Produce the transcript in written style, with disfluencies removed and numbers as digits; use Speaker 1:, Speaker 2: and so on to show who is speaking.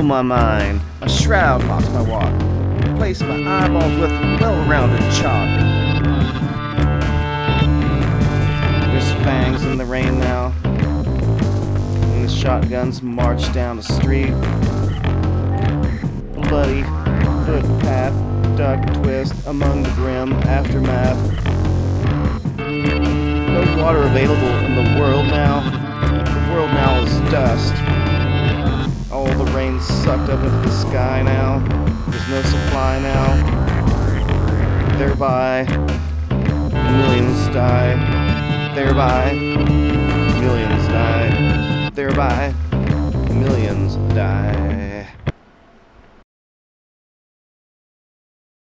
Speaker 1: my mind, a shroud blocks my walk. Replace my eyeballs with well-rounded chalk. There's fangs in the rain now, and the shotguns march down the street. Bloody footpath, duck twist among the grim aftermath. No water available in the world now. The world now is dust. All the rain sucked up into the sky now. There's no supply now. Thereby, millions die. Thereby, millions die. Thereby, millions die.